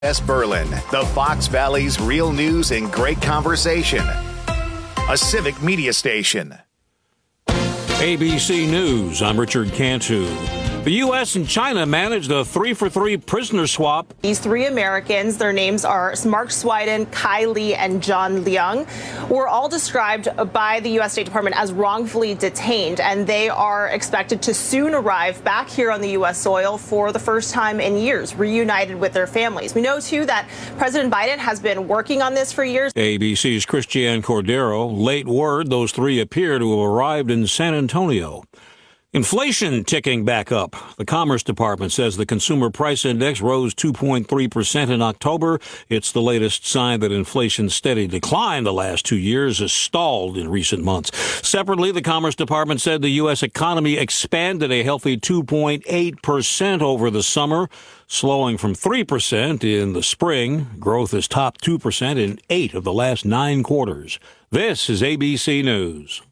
West Berlin, the Fox Valley's real news and great conversation. A civic media station. ABC News, I'm Richard Cantu. The U.S. and China managed a 3-for-3 prisoner swap. These three Americans, their names are Mark Swiden, Kai Li, and John Leung, were all described by the U.S. State Department as wrongfully detained, and they are expected to soon arrive back here on the U.S. soil for the first time in years, reunited with their families. We know, too, that President Biden has been working on this for years. ABC's Christiane Cordero, late word, those three appear to have arrived in San Antonio. Inflation ticking back up. The Commerce Department says the Consumer Price Index rose 2.3% in October. It's the latest sign that inflation's steady decline the last 2 years has stalled in recent months. Separately, the Commerce Department said the U.S. economy expanded a healthy 2.8% over the summer, slowing from 3% in the spring. Growth has topped 2% in 8 of the last 9 quarters. This is ABC News.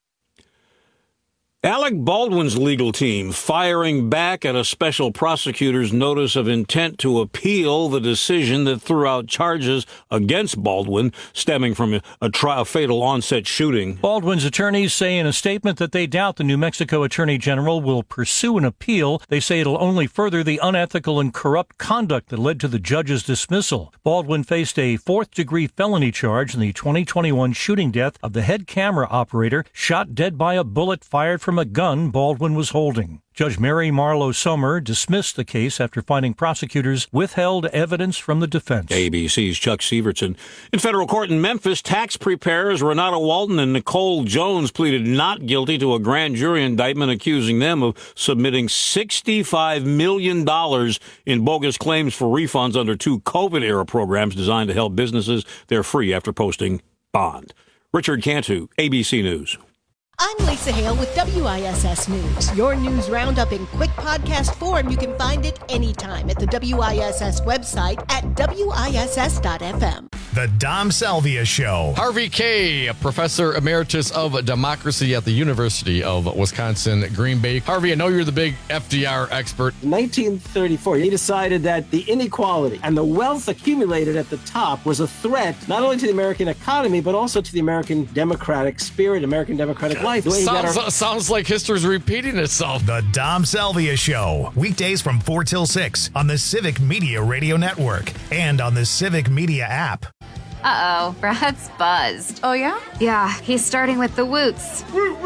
Alec Baldwin's legal team firing back at a special prosecutor's notice of intent to appeal the decision that threw out charges against Baldwin stemming from a fatal onset shooting. Baldwin's attorneys say in a statement that they doubt the New Mexico Attorney General will pursue an appeal. They say it'll only further the unethical and corrupt conduct that led to the judge's dismissal. Baldwin faced a fourth-degree felony charge in the 2021 shooting death of the head camera operator shot dead by a bullet fired from a gun Baldwin was holding. Judge Mary Marlowe Sommer dismissed the case after finding prosecutors withheld evidence from the defense. ABC's Chuck Sievertson. In federal court in Memphis, tax preparers Renata Walton and Nicole Jones pleaded not guilty to a grand jury indictment accusing them of submitting $65 million in bogus claims for refunds under 2 COVID-era programs designed to help businesses. They're free after posting bond. Richard Cantu, ABC News. I'm Lisa Hale with WISS News. Your news roundup in quick podcast form. You can find it anytime at the WISS website at WISS.FM. The Dom Salvia Show. Harvey Kaye, Professor Emeritus of Democracy at the University of Wisconsin, Green Bay. Harvey, I know you're the big FDR expert. In 1934, he decided that the inequality and the wealth accumulated at the top was a threat not only to the American economy, but also to the American democratic spirit, American democratic life. Sounds like history's repeating itself. The Dom Salvia Show. Weekdays from 4 till 6 on the Civic Media Radio Network and on the Civic Media app. Uh-oh, Brad's buzzed. Oh, yeah? Yeah, he's starting with the woots.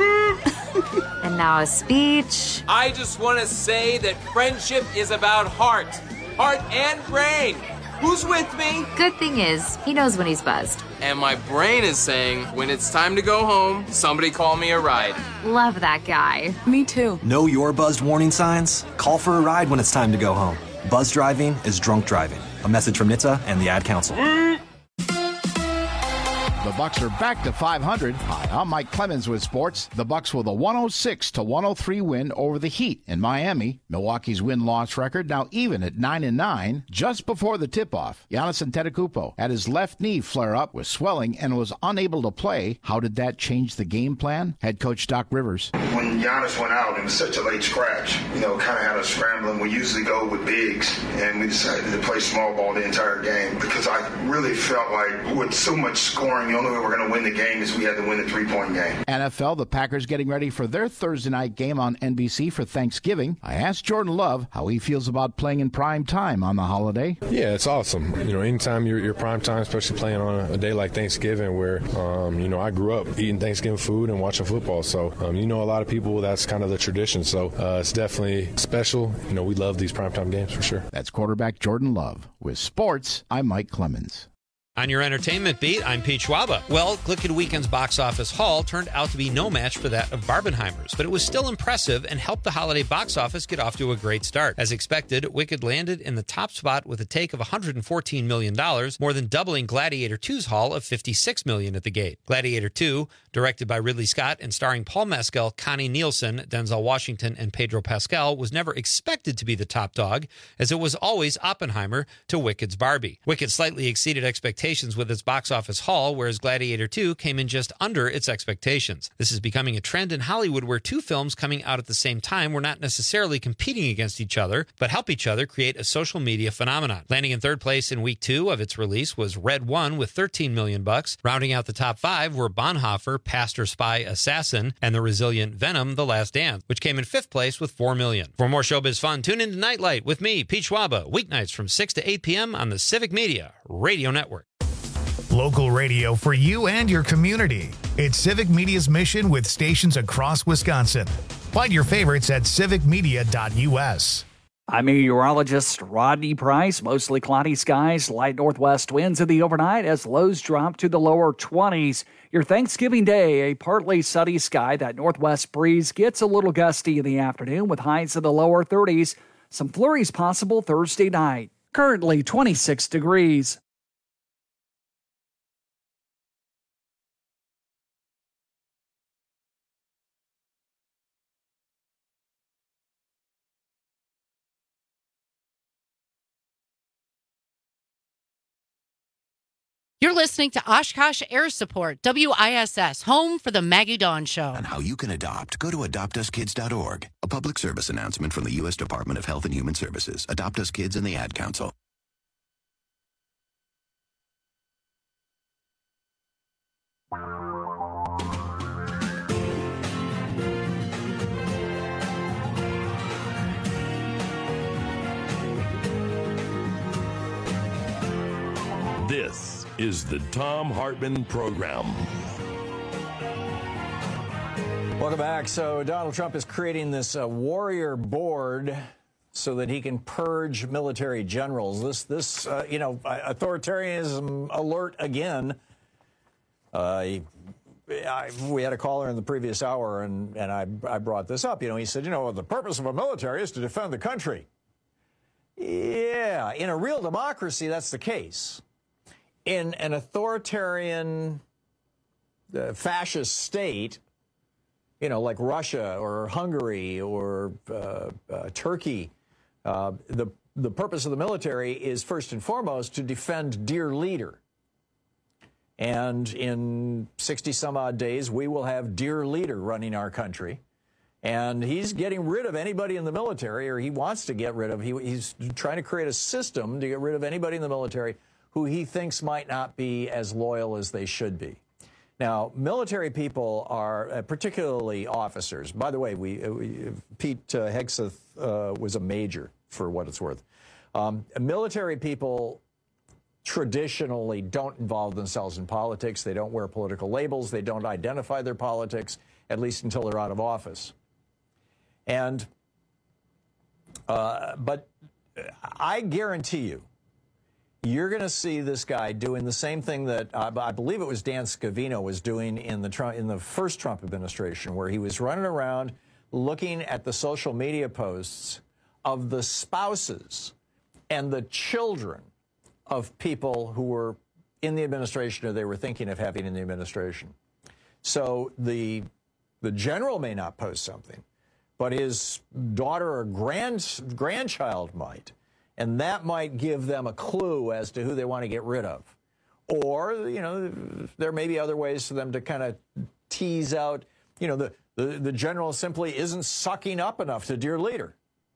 And now a speech. I just want to say that friendship is about heart and brain. Who's with me? Good thing is, he knows when he's buzzed. And my brain is saying, when it's time to go home, somebody call me a ride. Love that guy. Me too. Know your buzzed warning signs? Call for a ride when it's time to go home. Buzz driving is drunk driving. A message from NHTSA and the Ad Council. The Bucks are back to 500. Hi, I'm Mike Clemens with sports. The Bucks with a 106-103 win over the Heat in Miami. Milwaukee's win-loss record now even at 9-9. Just before the tip-off, Giannis Antetokounmpo had his left knee flare up with swelling and was unable to play. How did that change the game plan? Head coach Doc Rivers. When Giannis went out, it was such a late scratch. Kind of had us scrambling. We usually go with bigs, and we decided to play small ball the entire game because I really felt like with so much scoring, the only way we're going to win the game is we had to win the three-point game. NFL, the Packers getting ready for their Thursday night game on NBC for Thanksgiving. I asked Jordan Love how he feels about playing in prime time on the holiday. Yeah, it's awesome. Anytime you're prime time, especially playing on a day like Thanksgiving where, I grew up eating Thanksgiving food and watching football. So, a lot of people, that's kind of the tradition. So, it's definitely special. We love these primetime games for sure. That's quarterback Jordan Love. With sports, I'm Mike Clemens. On your entertainment beat, I'm Pete Schwaba. Well, Glicked Weekend's box office haul turned out to be no match for that of Barbenheimer's, but it was still impressive and helped the holiday box office get off to a great start. As expected, Wicked landed in the top spot with a take of $114 million, more than doubling Gladiator 2's haul of $56 million at the gate. Gladiator 2, directed by Ridley Scott and starring Paul Mescal, Connie Nielsen, Denzel Washington, and Pedro Pascal, was never expected to be the top dog, as it was always Oppenheimer to Wicked's Barbie. Wicked slightly exceeded expectations expectations with its box office haul, whereas Gladiator 2 came in just under its expectations. This is becoming a trend in Hollywood where two films coming out at the same time were not necessarily competing against each other, but help each other create a social media phenomenon. Landing in third place in week 2 of its release was Red One with $13 million. Rounding out the top 5 were Bonhoeffer, Pastor, Spy, Assassin, and the resilient Venom, The Last Dance, which came in 5th place with $4 million. For more showbiz fun, tune in to Nightlight with me, Pete Schwaba, weeknights from 6 to 8 p.m. on the Civic Media Radio Network. Local radio for you and your community. It's Civic Media's mission with stations across Wisconsin. Find your favorites at civicmedia.us. I'm meteorologist Rodney Price. Mostly cloudy skies, light northwest winds in the overnight as lows drop to the lower 20s. Your Thanksgiving Day, a partly sunny sky. That northwest breeze gets a little gusty in the afternoon with highs in the lower 30s. Some flurries possible Thursday night. Currently 26 degrees. You're listening to Oshkosh Air Support, WISS, home for the Maggie Dawn Show. On how you can adopt, go to adoptuskids.org. A public service announcement from the U.S. Department of Health and Human Services, Adopt Us Kids, and the Ad Council. This is the Thom Hartmann Program. Welcome back. So Donald Trump is creating this warrior board so that he can purge military generals. This authoritarianism alert again. We had a caller in the previous hour, and I brought this up. He said, the purpose of a military is to defend the country. Yeah, in a real democracy, that's the case. In an authoritarian, fascist state, like Russia or Hungary or Turkey, the purpose of the military is first and foremost to defend dear leader. And in 60 some odd days, we will have dear leader running our country. And he's getting rid of anybody in the military, or he wants to get rid of, he's trying to create a system to get rid of anybody in the military who he thinks might not be as loyal as they should be. Now, military people are, particularly officers. By the way, Pete Hegseth was a major, for what it's worth. Military people traditionally don't involve themselves in politics. They don't wear political labels. They don't identify their politics, at least until they're out of office. And, but I guarantee you, you're going to see this guy doing the same thing that I believe it was Dan Scavino was doing in the first Trump administration, where he was running around looking at the social media posts of the spouses and the children of people who were in the administration or they were thinking of having in the administration. So the general may not post something, but his daughter or grandchild might. And that might give them a clue as to who they want to get rid of. Or, there may be other ways for them to kind of tease out, the general simply isn't sucking up enough to dear leader.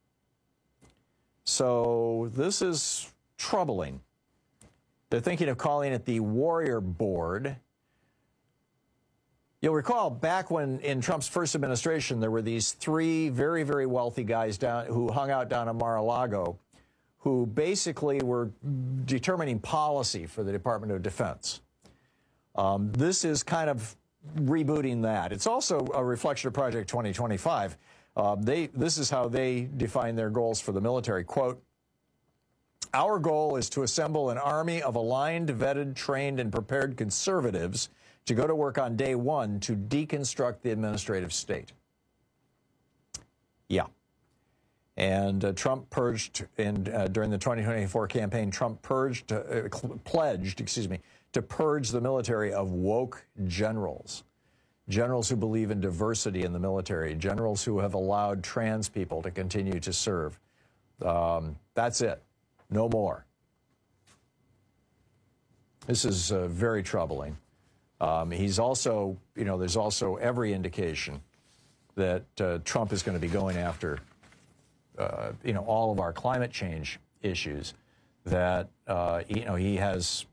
So this is troubling. They're thinking of calling it the Warrior Board. You'll recall back when in Trump's first administration, there were these 3 very, very wealthy guys who hung out down in Mar-a-Lago, who basically were determining policy for the Department of Defense. This is kind of rebooting that. It's also a reflection of Project 2025. This is how they define their goals for the military. Quote, "Our goal is to assemble an army of aligned, vetted, trained, and prepared conservatives to go to work on day one to deconstruct the administrative state." Yeah. And Trump purged, during the 2024 campaign, Trump pledged to purge the military of woke generals. Generals who believe in diversity in the military. Generals who have allowed trans people to continue to serve. That's it. No more. This is very troubling. He's also, there's also every indication that Trump is going to be going after, all of our climate change issues, that, he has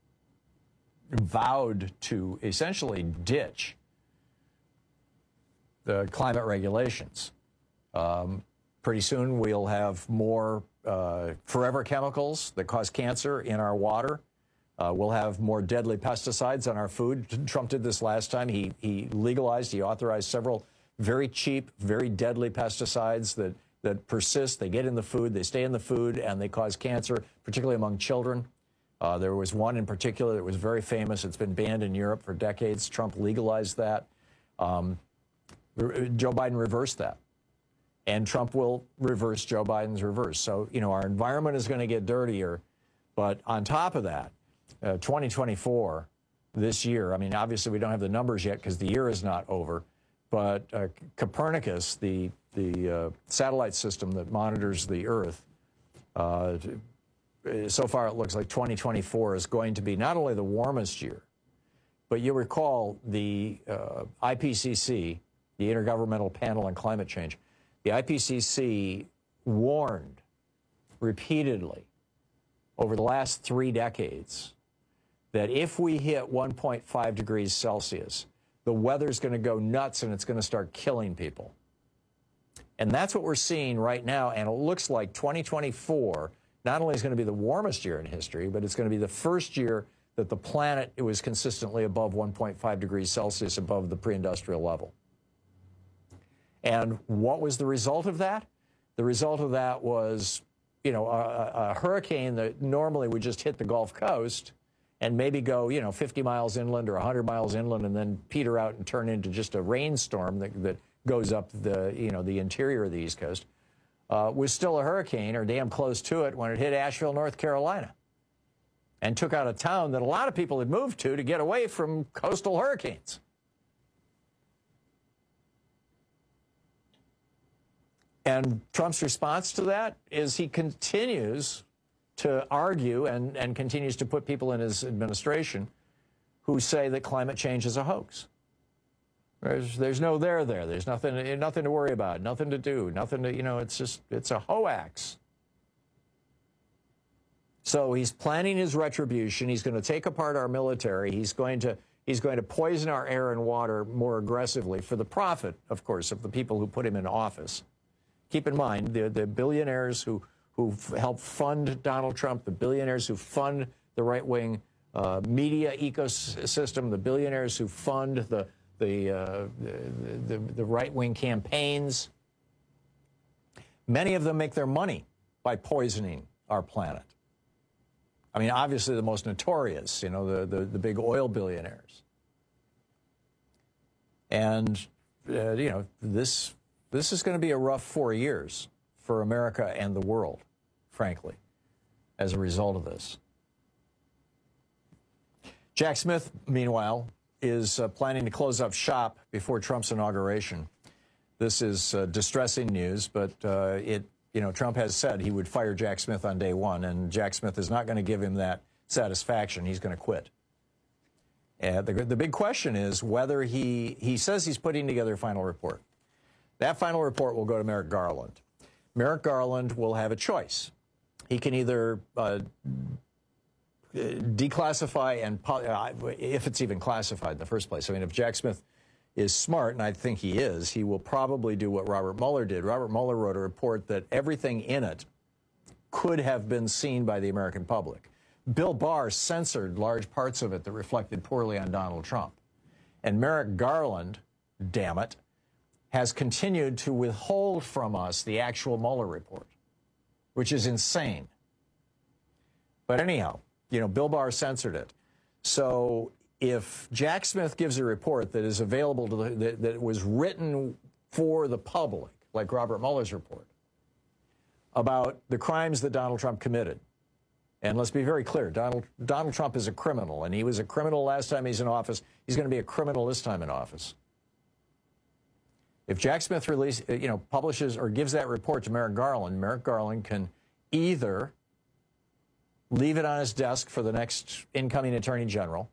vowed to essentially ditch the climate regulations. Pretty soon we'll have more forever chemicals that cause cancer in our water. We'll have more deadly pesticides on our food. Trump did this last time. He authorized several very cheap, very deadly pesticides that persist. They get in the food, they stay in the food, and they cause cancer, particularly among children. There was one in particular that was very famous. It's been banned in Europe for decades. Trump legalized that. Joe Biden reversed that. And Trump will reverse Joe Biden's reverse. So, our environment is going to get dirtier. But on top of that, 2024, this year, obviously we don't have the numbers yet because the year is not over. But Copernicus, the satellite system that monitors the Earth, so far it looks like 2024 is going to be not only the warmest year, but you recall the IPCC, the Intergovernmental Panel on Climate Change, the IPCC warned repeatedly over the last 3 decades that if we hit 1.5 degrees Celsius, the weather's going to go nuts and it's going to start killing people. And that's what we're seeing right now. And it looks like 2024 not only is going to be the warmest year in history, but it's going to be the first year that the planet was consistently above 1.5 degrees Celsius above the pre-industrial level. And what was the result of that? The result of that was, a hurricane that normally would just hit the Gulf Coast and maybe go, 50 miles inland or 100 miles inland and then peter out and turn into just a rainstorm that goes up the interior of the East Coast, was still a hurricane or damn close to it when it hit Asheville, North Carolina, and took out a town that a lot of people had moved to get away from coastal hurricanes. And Trump's response to that is he continues to argue and continues to put people in his administration who say that climate change is a hoax. There's no there. There's nothing to worry about, nothing to do, nothing to, it's a hoax. So he's planning his retribution. He's going to take apart our military. He's going to poison our air and water more aggressively for the profit, of course, of the people who put him in office. Keep in mind, the billionaires who help fund Donald Trump, the billionaires who fund the right-wing media ecosystem, the billionaires who fund the right-wing campaigns. Many of them make their money by poisoning our planet. Obviously the most notorious, the big oil billionaires. And, this is going to be a rough 4 years for America and the world, frankly, as a result of this. Jack Smith, meanwhile, is planning to close up shop before Trump's inauguration. This is distressing news, but Trump has said he would fire Jack Smith on day one, and Jack Smith is not going to give him that satisfaction. He's going to quit. And the big question is whether he says he's putting together a final report. That final report will go to Merrick Garland. Merrick Garland will have a choice. He can either declassify and, if it's even classified in the first place. If Jack Smith is smart, and I think he is, he will probably do what Robert Mueller did. Robert Mueller wrote a report that everything in it could have been seen by the American public. Bill Barr censored large parts of it that reflected poorly on Donald Trump. And Merrick Garland, damn it, has continued to withhold from us the actual Mueller report, which is insane. But anyhow, Bill Barr censored it. So if Jack Smith gives a report that is available that was written for the public, like Robert Mueller's report, about the crimes that Donald Trump committed, and let's be very clear, Donald Trump is a criminal, and he was a criminal last time he's in office. He's going to be a criminal this time in office. If Jack Smith publishes or gives that report to Merrick Garland can either leave it on his desk for the next incoming attorney general,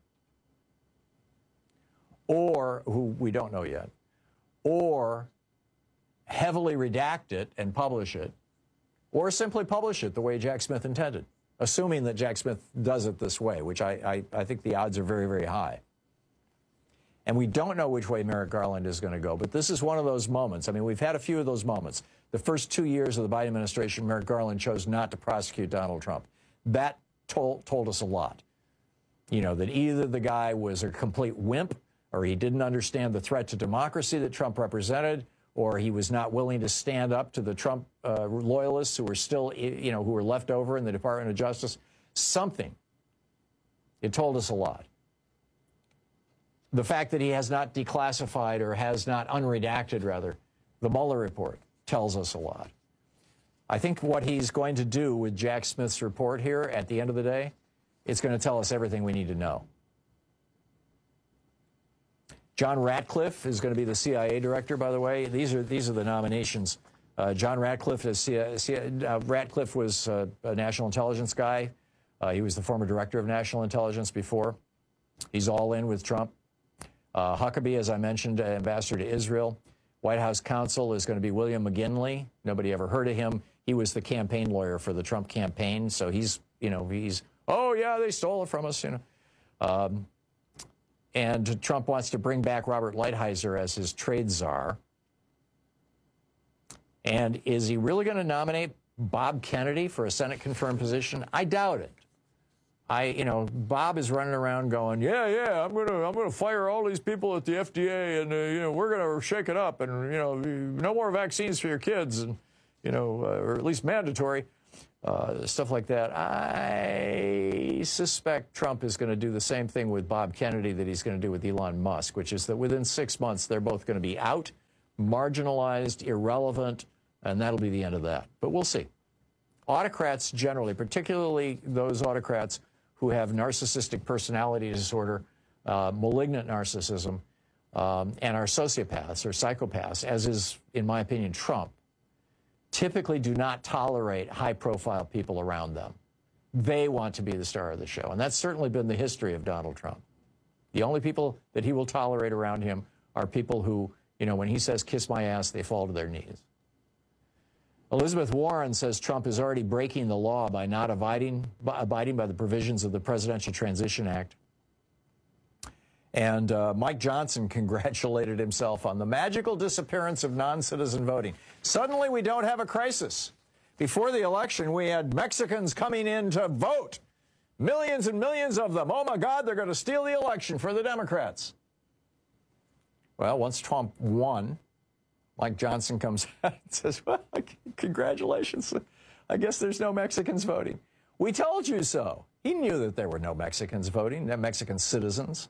or who we don't know yet, or heavily redact it and publish it, or simply publish it the way Jack Smith intended, assuming that Jack Smith does it this way, which I think the odds are very, very high. And we don't know which way Merrick Garland is going to go, but this is one of those moments. I mean, we've had a few of those moments. The first 2 years of the Biden administration, Merrick Garland chose not to prosecute Donald Trump. That told us a lot. You know, that either the guy was a complete wimp, or he didn't understand the threat to democracy that Trump represented, or he was not willing to stand up to the Trump loyalists who were still, you know, who were left over in the Department of Justice. Something. It told us a lot. The fact that he has not declassified, or has not unredacted, rather, the Mueller report tells us a lot. I think what he's going to do with Jack Smith's report here at the end of the day, it's going to tell us everything we need to know. John Ratcliffe is going to be the CIA director, by the way. These are the nominations. John Ratcliffe Ratcliffe was a national intelligence guy. He was the former director of national intelligence before. He's all in with Trump. Huckabee, as I mentioned, ambassador to Israel. White House counsel is going to be William McGinley. Nobody ever heard of him. He was the campaign lawyer for the Trump campaign. So he's, oh, yeah, they stole it from us, And Trump wants to bring back Robert Lighthizer as his trade czar. And is he really going to nominate Bob Kennedy for a Senate-confirmed position? I doubt it. Bob is running around going, yeah, I'm gonna fire all these people at the FDA, and we're gonna shake it up, and no more vaccines for your kids, and or at least mandatory stuff like that. I suspect Trump is going to do the same thing with Bob Kennedy that he's going to do with Elon Musk, which is that within 6 months they're both going to be out, marginalized, irrelevant, and that'll be the end of that. But we'll see. Autocrats generally, particularly those autocrats who have narcissistic personality disorder, malignant narcissism, and are sociopaths or psychopaths, as is, in my opinion, Trump, typically do not tolerate high-profile people around them. They want to be the star of the show, and that's certainly been the history of Donald Trump. The only people that he will tolerate around him are people who, when he says, kiss my ass, they fall to their knees. Elizabeth Warren says Trump is already breaking the law by not abiding by the provisions of the Presidential Transition Act. And Mike Johnson congratulated himself on the magical disappearance of non-citizen voting. Suddenly we don't have a crisis. Before the election, we had Mexicans coming in to vote. Millions and millions of them. Oh, my God, they're going to steal the election for the Democrats. Well, once Trump won, Mike Johnson comes out and says, well, congratulations. I guess there's no Mexicans voting. We told you so. He knew that there were no Mexicans voting, no Mexican citizens.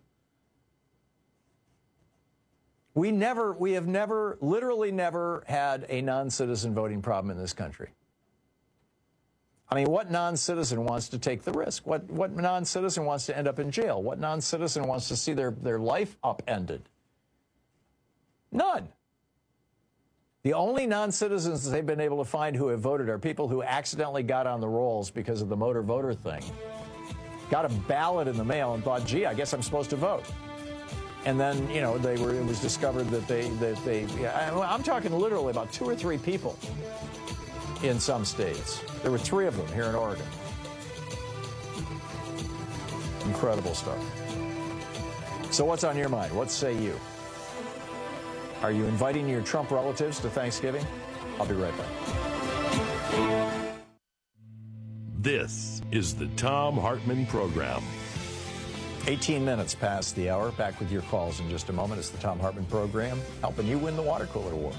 We have never, literally never had a non-citizen voting problem in this country. I mean, what non-citizen wants to take the risk? What non-citizen wants to end up in jail? What non-citizen wants to see their life upended? None. The only non-citizens they've been able to find who have voted are people who accidentally got on the rolls because of the motor voter thing, got a ballot in the mail and thought, gee, I guess I'm supposed to vote. And then, it was discovered that I'm talking literally about 2 or 3 people in some states. There were 3 of them here in Oregon. Incredible stuff. So what's on your mind? What say you? Are you inviting your Trump relatives to Thanksgiving? I'll be right back. This is the Thom Hartmann Program. 18 minutes past the hour. Back with your calls in just a moment. It's the Thom Hartmann Program, helping you win the Water Cooler Awards.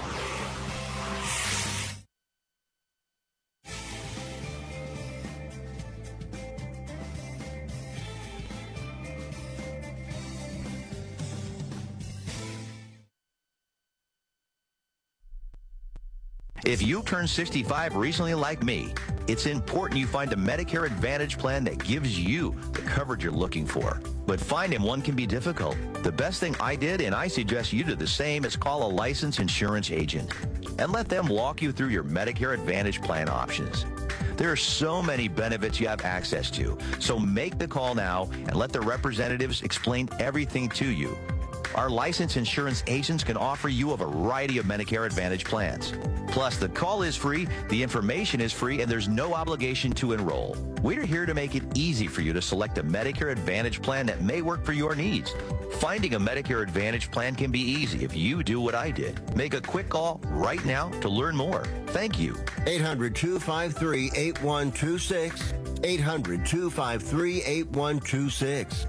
If you turned 65 recently like me, it's important you find a Medicare Advantage plan that gives you the coverage you're looking for. But finding one can be difficult. The best thing I did, and I suggest you do the same, is call a licensed insurance agent and let them walk you through your Medicare Advantage plan options. There are so many benefits you have access to. So make the call now and let the representatives explain everything to you. Our licensed insurance agents can offer you a variety of Medicare Advantage plans. Plus, the call is free, the information is free, and there's no obligation to enroll. We're here to make it easy for you to select a Medicare Advantage plan that may work for your needs. Finding a Medicare Advantage plan can be easy if you do what I did. Make a quick call right now to learn more. Thank you. 800-253-8126. 800-253-8126.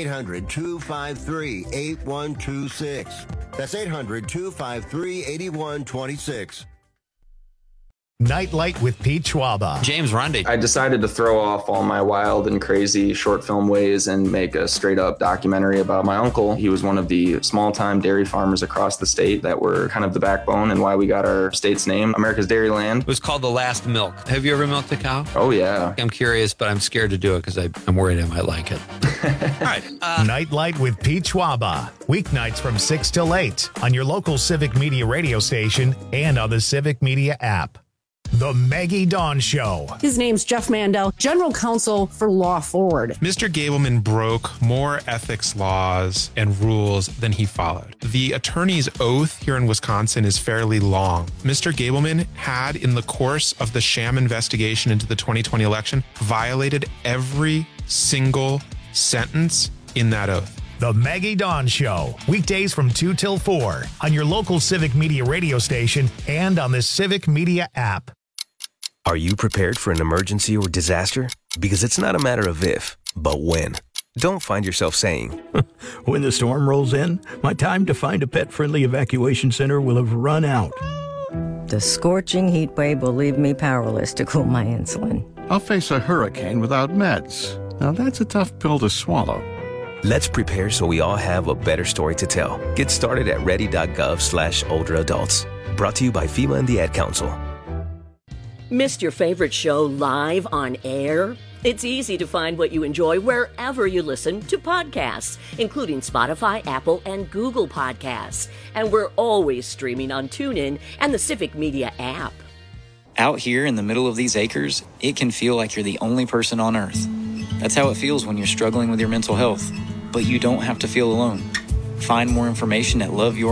800-253-8126. That's 800-253-8126. Nightlight with Pete Schwaba. James Rundy. I decided to throw off all my wild and crazy short film ways and make a straight up documentary about my uncle. He was one of the small time dairy farmers across the state that were kind of the backbone and why we got our state's name, America's Dairyland. It was called The Last Milk. Have you ever milked a cow? Oh, yeah. I'm curious, but I'm scared to do it because I'm worried I might like it. All right. Nightlight with Pete Schwaba. Weeknights from 6 till 8 on your local Civic Media radio station and on the Civic Media app. The Maggie Dawn Show. His name's Jeff Mandel, General Counsel for Law Forward. Mr. Gableman broke more ethics laws and rules than he followed. The attorney's oath here in Wisconsin is fairly long. Mr. Gableman had, in the course of the sham investigation into the 2020 election, violated every single sentence in that oath. The Maggie Dawn Show, weekdays from 2 till 4 on your local Civic Media radio station and on the Civic Media app. Are you prepared for an emergency or disaster? Because it's not a matter of if, but when. Don't find yourself saying, when the storm rolls in, my time to find a pet-friendly evacuation center will have run out. The scorching heat wave will leave me powerless to cool my insulin. I'll face a hurricane without meds. Now that's a tough pill to swallow. Let's prepare so we all have a better story to tell. Get started at ready.gov/older adults. Brought to you by FEMA and the Ad Council. Missed your favorite show live on air? It's easy to find what you enjoy wherever you listen to podcasts, including Spotify, Apple, and Google Podcasts. And we're always streaming on TuneIn and the Civic Media app. Out here in the middle of these acres, it can feel like you're the only person on Earth. That's how it feels when you're struggling with your mental health. But you don't have to feel alone. Find more information at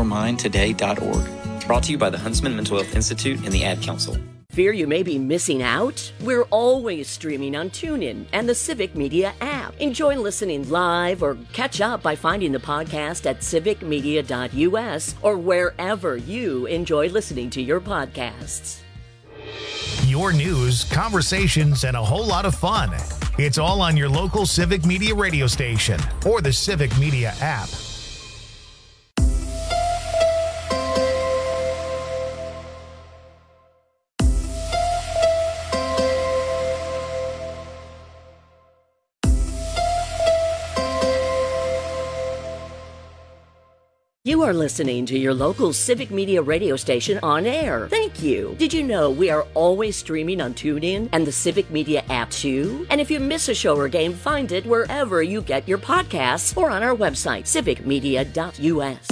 loveyourmindtoday.org. Brought to you by the Huntsman Mental Health Institute and the Ad Council. Fear you may be missing out? We're always streaming on TuneIn and the Civic Media app. Enjoy listening live or catch up by finding the podcast at civicmedia.us or wherever you enjoy listening to your podcasts. Your news, conversations, and a whole lot of fun. It's all on your local Civic Media radio station or the Civic Media app. You are listening to your local Civic Media radio station on air. Thank you. Did you know we are always streaming on TuneIn and the Civic Media app too? And if you miss a show or game, find it wherever you get your podcasts or on our website, civicmedia.us.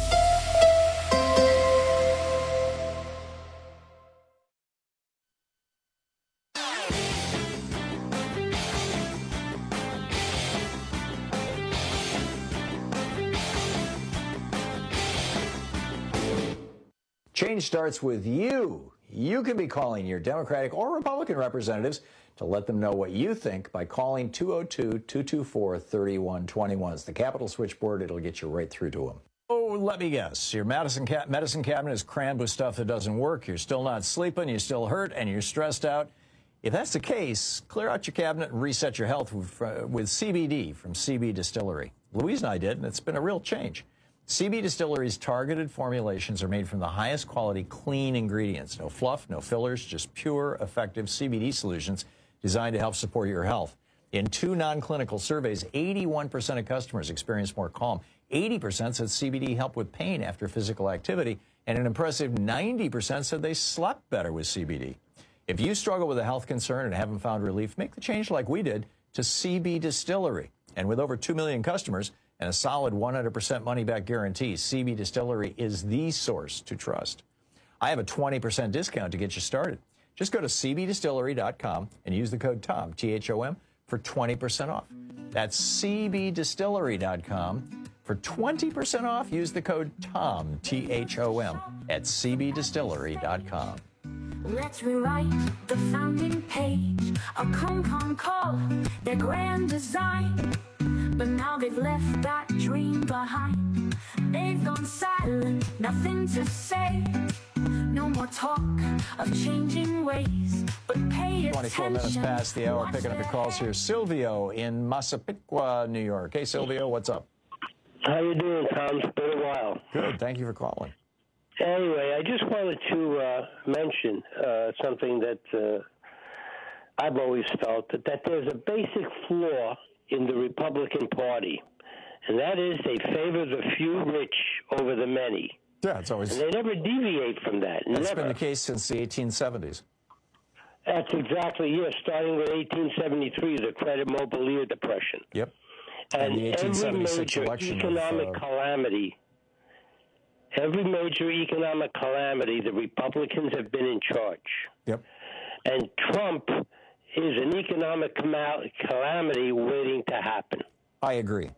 Change starts with you. You can be calling your Democratic or Republican representatives to let them know what you think by calling 202-224-3121. It's the Capitol switchboard. It'll get you right through to them. Oh, let me guess. Your medicine cabinet is crammed with stuff that doesn't work. You're still not sleeping. You still hurt, and you're stressed out. If that's the case, clear out your cabinet and reset your health with CBD from CB Distillery. Louise and I did, and it's been a real change. CB Distillery's targeted formulations are made from the highest quality, clean ingredients. No fluff, no fillers, just pure, effective CBD solutions designed to help support your health. In 2 non-clinical surveys, 81% of customers experienced more calm. 80% said CBD helped with pain after physical activity, and an impressive 90% said they slept better with CBD. If you struggle with a health concern and haven't found relief, make the change like we did to CB Distillery. And with over 2 million customers, and a solid 100% money-back guarantee, CB Distillery is the source to trust. I have a 20% discount to get you started. Just go to cbdistillery.com and use the code TOM, T-H-O-M, for 20% off. That's cbdistillery.com. For 20% off, use the code TOM, T-H-O-M, at cbdistillery.com. Let's rewrite the founding page. A come call, their grand design. But now they've left that dream behind. They've gone silent, nothing to say. No more talk of changing ways, but pay attention. 24 minutes past the hour, picking up your calls here. Silvio in Massapequa, New York. Hey, Silvio, what's up? How you doing, Tom? It's been a while. Good. Thank you for calling. Anyway, I just wanted to mention something that I've always felt, that there's a basic flaw in the Republican Party, and that is they favor the few rich over the many. Yeah, it's always... And they never deviate from that. That's been the case since the 1870s. That's exactly, starting with 1873, the Credit Mobilier Depression. Yep. And the 1876 every major economic calamity, the Republicans have been in charge. Yep. And Trump is an economic calamity waiting to happen. I agree.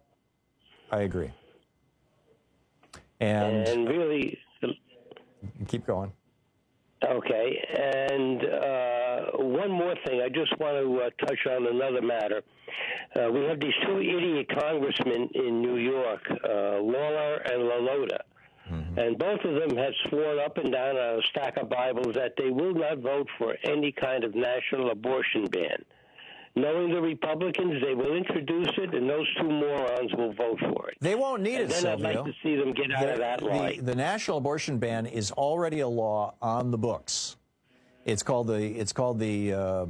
And really... Keep going. Okay. And one more thing. I just want to touch on another matter. We have these two idiot congressmen in New York, Lawler and LaLota. Mm-hmm. And both of them have sworn up and down on a stack of Bibles that they will not vote for any kind of national abortion ban. Knowing the Republicans, they will introduce it, and those two morons will vote for it. They won't need it, then Silvio. I'd like to see them get out of that lie. The national abortion ban is already a law on the books. It's called the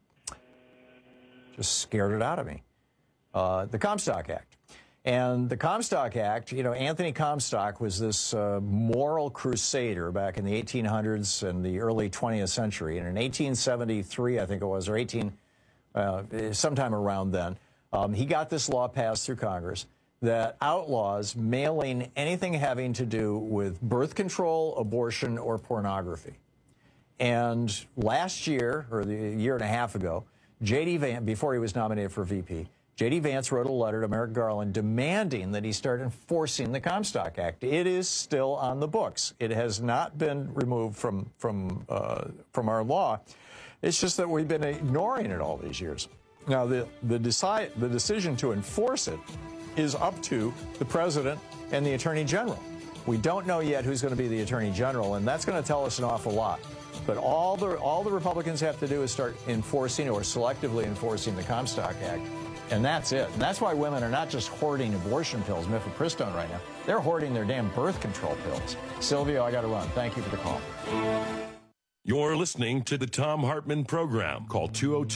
just scared it out of me. The Comstock Act. And the Comstock Act, Anthony Comstock was this moral crusader back in the 1800s and the early 20th century. And in 1873, I think it was, or sometime around then, he got this law passed through Congress that outlaws mailing anything having to do with birth control, abortion, or pornography. And last year, or the year and a half ago, J.D. Vance, before he was nominated for VP, J.D. Vance wrote a letter to Merrick Garland demanding that he start enforcing the Comstock Act. It is still on the books. It has not been removed from our law. It's just that we've been ignoring it all these years. Now, the decision to enforce it is up to the president and the attorney general. We don't know yet who's going to be the attorney general, and that's going to tell us an awful lot. But all the Republicans have to do is start enforcing or selectively enforcing the Comstock Act. And that's it. And that's why women are not just hoarding abortion pills, mifepristone right now. They're hoarding their damn birth control pills. Silvio, I got to run. Thank you for the call. You're listening to the Thom Hartmann Program. Call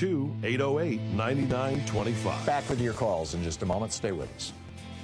202-808-9925. Back with your calls in just a moment. Stay with us.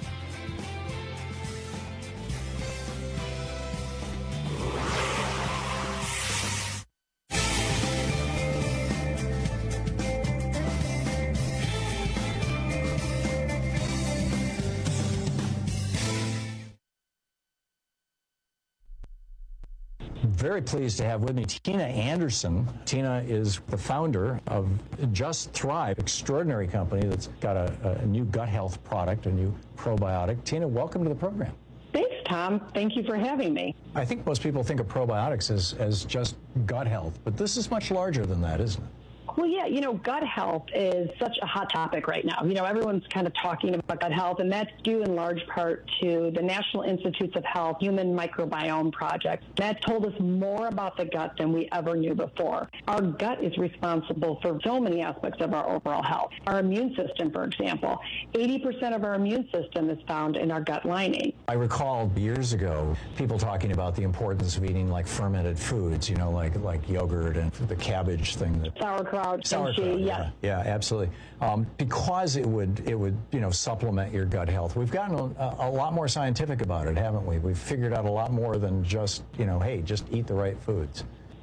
Very pleased to have with me Tina Anderson. Tina is the founder of Just Thrive, extraordinary company that's got a new gut health product, a new probiotic. Tina, welcome to the program. Thanks, Tom. Thank you for having me. I think most people think of probiotics as just gut health, but this is much larger than that, isn't it? Well, yeah, gut health is such a hot topic right now. Everyone's kind of talking about gut health, and that's due in large part to the National Institutes of Health Human Microbiome Project. That told us more about the gut than we ever knew before. Our gut is responsible for so many aspects of our overall health. Our immune system, for example, 80% of our immune system is found in our gut lining. I recall years ago people talking about the importance of eating like fermented foods, like yogurt and the cabbage thing. Sauerkraut, kimchi, yeah, absolutely. Because it would supplement your gut health. We've gotten a lot more scientific about it, haven't we? We've figured out a lot more than just hey, just eat the right foods.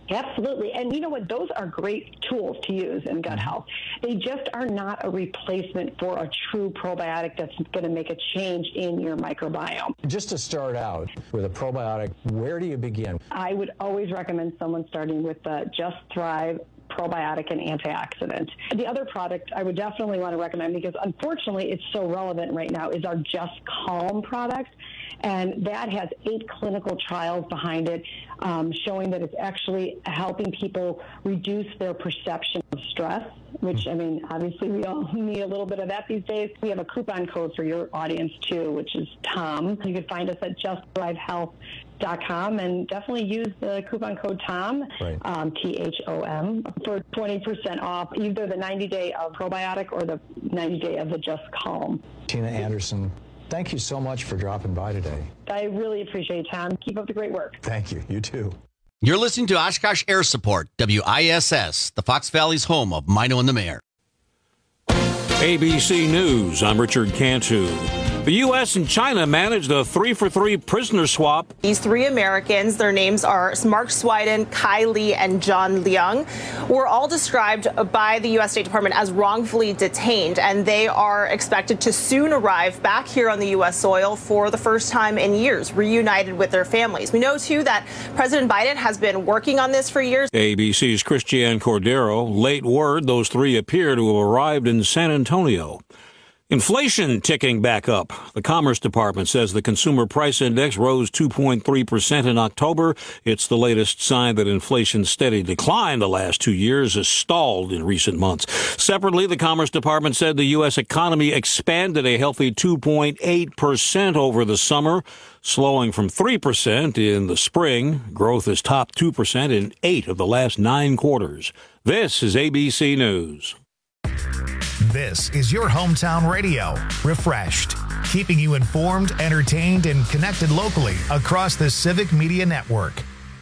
Absolutely. And you know what? Those are great tools to use in gut health. They just are not a replacement for a true probiotic that's going to make a change in your microbiome. Just to start out with a probiotic, where do you begin? I would always recommend someone starting with the Just Thrive probiotic and antioxidant. The other product I would definitely want to recommend, because unfortunately it's so relevant right now, is our Just Calm product. And that has 8 clinical trials behind it, showing that it's actually helping people reduce their perception of stress, which, I mean, obviously we all need a little bit of that these days. We have a coupon code for your audience, too, which is TOM. You can find us at justthrivehealth.com and definitely use the coupon code TOM, right. THOM, for 20% off either the 90-day of probiotic or the 90-day of the Just Calm. Tina Anderson, thank you so much for dropping by today. I really appreciate it, Tom. Keep up the great work. Thank you. You too. You're listening to Oshkosh Air Support, WISS, the Fox Valley's home of Mino and the Mayor. ABC News, I'm Richard Cantu. The U.S. and China managed a 3-for-3 prisoner swap. These 3 Americans, their names are Mark Swiden, Kai Li, and John Leung, were all described by the U.S. State Department as wrongfully detained, and they are expected to soon arrive back here on the U.S. soil for the first time in years, reunited with their families. We know, too, that President Biden has been working on this for years. ABC's Christiane Cordero, late word those 3 appear to have arrived in San Antonio. Inflation ticking back up. The Commerce Department says the Consumer Price Index rose 2.3% in October. It's the latest sign that inflation's steady decline the last 2 years has stalled in recent months. Separately, the Commerce Department said the U.S. economy expanded a healthy 2.8% over the summer, slowing from 3% in the spring. Growth has topped 2% in 8 of the last 9 quarters. This is ABC News. This is your hometown radio, refreshed, keeping you informed, entertained, and connected locally across the Civic Media Network.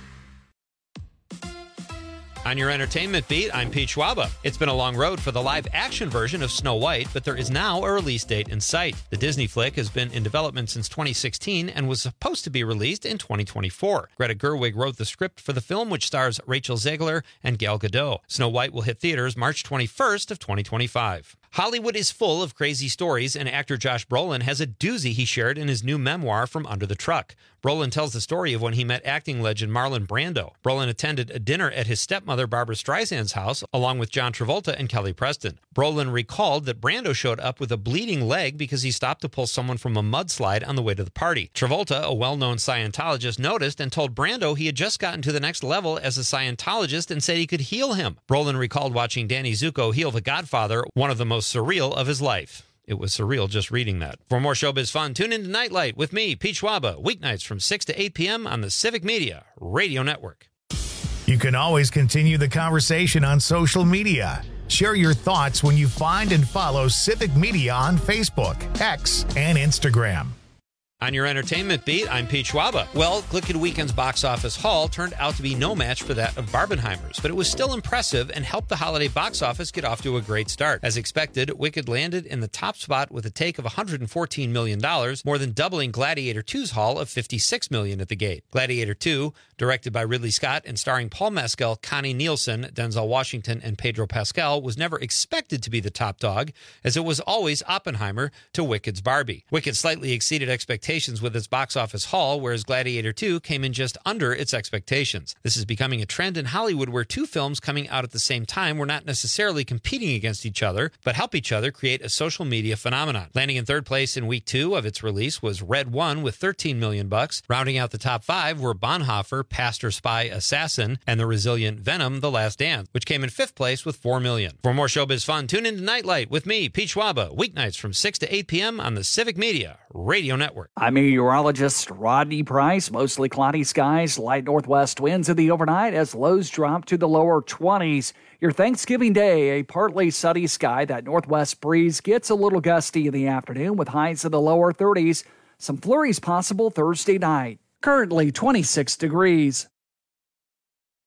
On your entertainment beat, I'm Pete Schwaba. It's been a long road for the live-action version of Snow White, but there is now a release date in sight. The Disney flick has been in development since 2016 and was supposed to be released in 2024. Greta Gerwig wrote the script for the film, which stars Rachel Zegler and Gal Gadot. Snow White will hit theaters March 21st of 2025. Hollywood is full of crazy stories, and actor Josh Brolin has a doozy he shared in his new memoir, From Under the Truck. Brolin tells the story of when he met acting legend Marlon Brando. Brolin attended a dinner at his stepmother Barbra Streisand's house, along with John Travolta and Kelly Preston. Brolin recalled that Brando showed up with a bleeding leg because he stopped to pull someone from a mudslide on the way to the party. Travolta, a well-known Scientologist, noticed and told Brando he had just gotten to the next level as a Scientologist and said he could heal him. Brolin recalled watching Danny Zuko heal The Godfather, one of the most surreal of his life. It was surreal just reading that. For more showbiz fun, tune in to Nightlight with me, Pete Schwaba, weeknights from 6 to 8 p.m. on the Civic Media Radio Network. You can always continue the conversation on social media. Share your thoughts when you find and follow Civic Media on Facebook, X, and Instagram. On your entertainment beat, I'm Pete Schwaba. Well, Glickman Weekend's box office haul turned out to be no match for that of Barbenheimer's, but it was still impressive and helped the holiday box office get off to a great start. As expected, Wicked landed in the top spot with a take of $114 million, more than doubling Gladiator 2's haul of $56 million at the gate. Gladiator 2, directed by Ridley Scott and starring Paul Mescal, Connie Nielsen, Denzel Washington, and Pedro Pascal, was never expected to be the top dog, as it was always Oppenheimer to Wicked's Barbie. Wicked slightly exceeded expectations with its box office haul, whereas Gladiator 2 came in just under its expectations. This is becoming a trend in Hollywood where two films coming out at the same time were not necessarily competing against each other, but help each other create a social media phenomenon. Landing in third place in week 2 of its release was Red One with $13 million. Rounding out the top 5 were Bonhoeffer, Pastor, Spy, Assassin, and the resilient Venom, The Last Dance, which came in 5th place with $4 million. For more showbiz fun, tune in to Nightlight with me, Pete Schwaba, weeknights from 6 to 8 p.m. on the Civic Media Radio Network. I'm meteorologist Rodney Price. Mostly cloudy skies, light northwest winds in the overnight as lows drop to the lower 20s. Your Thanksgiving Day, a partly sunny sky. That northwest breeze gets a little gusty in the afternoon with highs in the lower 30s. Some flurries possible Thursday night. Currently 26 degrees.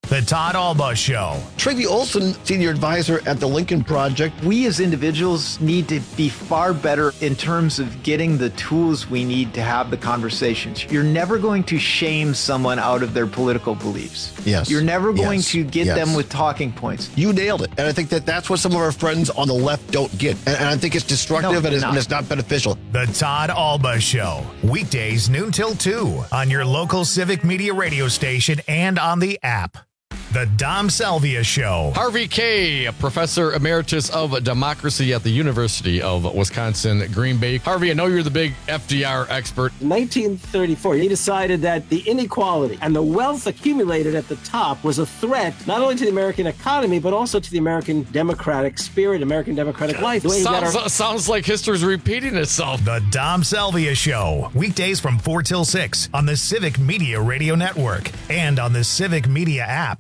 The Todd Alba Show. Tracy Olson, senior advisor at the Lincoln Project. We as individuals need to be far better in terms of getting the tools we need to have the conversations. You're never going to shame someone out of their political beliefs. Yes. You're never going to get them with talking points. You nailed it. And I think that's what some of our friends on the left don't get. And I think it's destructive and it's not beneficial. The Todd Alba Show. Weekdays noon till 2 on your local Civic Media radio station and on the app. The Dom Salvia Show. Harvey Kaye, professor emeritus of democracy at the University of Wisconsin, Green Bay. Harvey, I know you're the big FDR expert. In 1934, he decided that the inequality and the wealth accumulated at the top was a threat not only to the American economy, but also to the American democratic spirit, American democratic life. Sounds like history's repeating itself. The Dom Salvia Show. Weekdays from 4 till 6 on the Civic Media Radio Network and on the Civic Media app.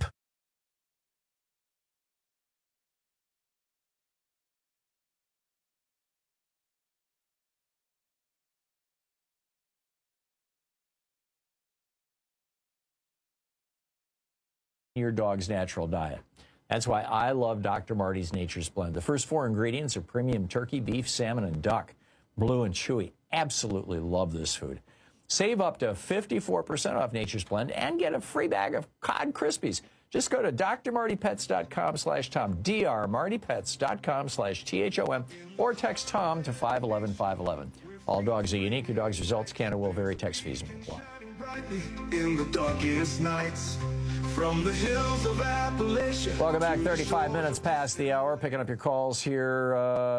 Your dog's natural diet. That's why I love Dr. Marty's Nature's Blend. The first 4 ingredients are premium turkey, beef, salmon, and duck. Blue and chewy. Absolutely love this food. Save up to 54% off Nature's Blend and get a free bag of Cod Krispies. Just go to drmartypets.com/Tom, drmartypets.com/THOM, or text Tom to 511-511. All dogs are unique. Your dog's results can and will vary. Text fees may apply. In the darkest nights, from the hills of Appalachia. Welcome back. 35 minutes past the hour. Picking up your calls here.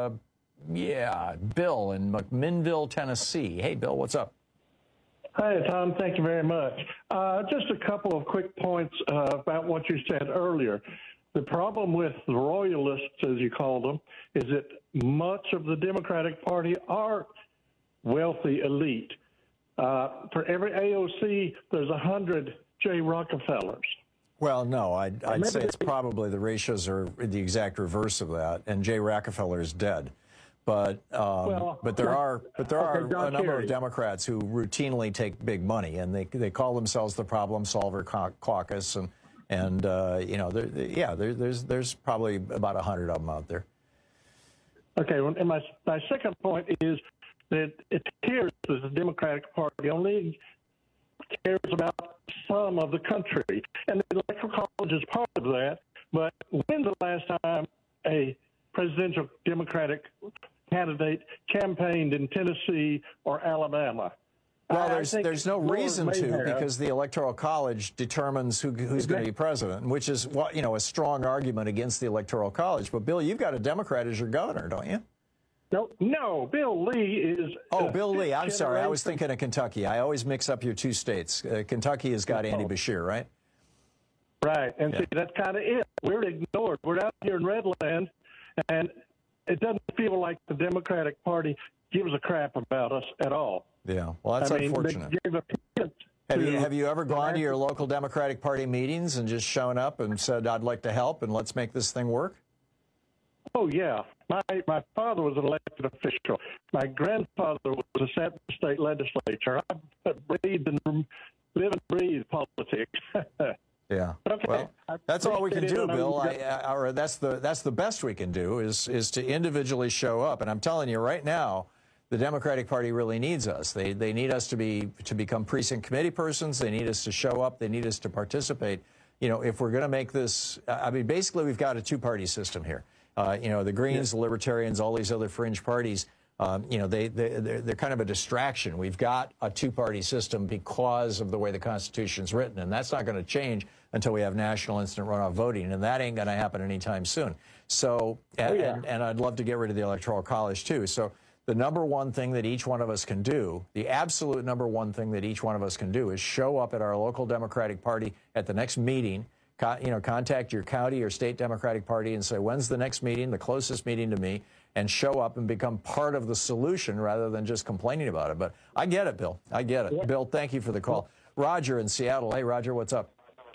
Bill in McMinnville, Tennessee. Hey, Bill, what's up? Hi, Tom. Thank you very much. Just a couple of quick points about what you said earlier. The problem with the royalists, as you call them, is that much of the Democratic Party are wealthy elite. For every AOC, there's 100 J. Rockefellers. Well, no, I'd say it's probably the ratios are the exact reverse of that, and J. Rockefeller is dead. But there are a number of Democrats who routinely take big money, and they call themselves the Problem Solver Caucus, and there's probably about 100 of them out there. Okay, and my second point is that it appears that the Democratic Party only cares about some of the country, and the Electoral College is part of that. But when's the last time a presidential Democratic candidate campaigned in Tennessee or Alabama? Well, there's no reason to, because the Electoral College determines who's going to be president, which is a strong argument against the Electoral College. But Bill, you've got a Democrat as your governor, don't you? No, Bill Lee is... Oh, Bill Lee. I'm sorry. I was thinking of Kentucky. I always mix up your two states. Kentucky has got Andy Beshear, right? Right. And see, that's kind of it. We're ignored. We're out here in Redland, and it doesn't feel like the Democratic Party gives a crap about us at all. Yeah. Well, that's unfortunate. Have you ever gone to your local Democratic Party meetings and just shown up and said, I'd like to help and let's make this thing work? Oh, yeah. My father was an elected official. My grandfather was a state legislature. I live and breathe politics. Yeah. Okay. Well, that's all we can do, Bill. That's the best we can do is to individually show up. And I'm telling you right now, the Democratic Party really needs us. They need us to become precinct committee persons. They need us to show up. They need us to participate. If we're going to make this, basically we've got a two-party system here. The Greens, the Libertarians, all these other fringe parties, they're kind of a distraction. We've got a two-party system because of the way the Constitution's written, and that's not going to change until we have national instant runoff voting, and that ain't going to happen anytime soon. So, and I'd love to get rid of the Electoral College, too. So the number one thing that each one of us can do, the absolute number one thing that each one of us can do is show up at our local Democratic Party at the next meeting. Contact your county or state Democratic Party and say, when's the next meeting, the closest meeting to me, and show up and become part of the solution rather than just complaining about it. But I get it, Bill. I get it. Yeah. Bill, thank you for the call. Roger in Seattle. Hey, Roger, what's up?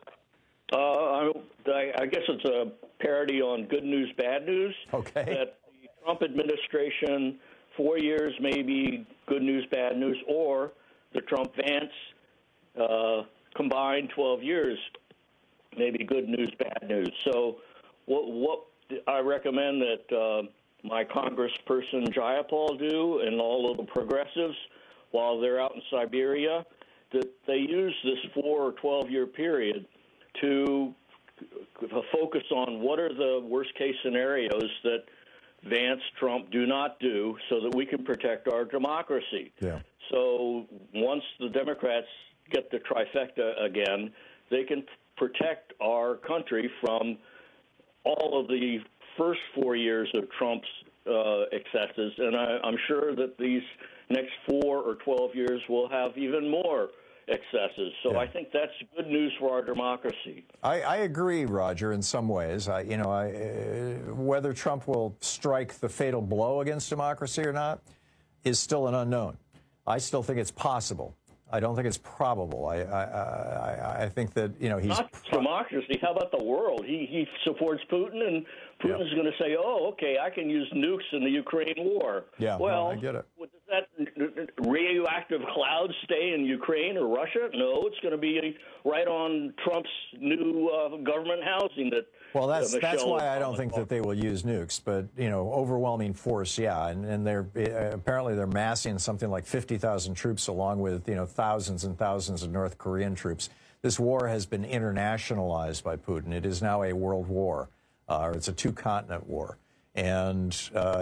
I guess it's a parody on Good News, Bad News. Okay. That the Trump administration, 4 years, maybe good news, bad news, or the Trump-Vance combined 12 years. maybe good news, bad news. So what I recommend that my congressperson Jayapal do and all of the progressives while they're out in Siberia, that they use this 4 or 12-year period to focus on what are the worst-case scenarios that Vance, Trump do not do so that we can protect our democracy. Yeah. So once the Democrats get the trifecta again, they can protect our country from all of the first 4 years of Trump's excesses. And I'm sure that these next 4 or 12 years will have even more excesses. So I think that's good news for our democracy. I agree, Roger, in some ways. Whether Trump will strike the fatal blow against democracy or not is still an unknown. I still think it's possible. I don't think it's probable. I think that, he's not democracy. How about the world? He supports Putin, and Putin's going to say, "Oh, okay, I can use nukes in the Ukraine war." Yeah, well, I get it. Does that radioactive cloud stay in Ukraine or Russia? No, it's going to be right on Trump's new government housing. Well, that's why I don't think that they will use nukes, but overwhelming force, yeah, and they're apparently they're massing something like 50,000 troops along with thousands and thousands of North Korean troops. This war has been internationalized by Putin. It is now a world war, or it's a two-continent war, and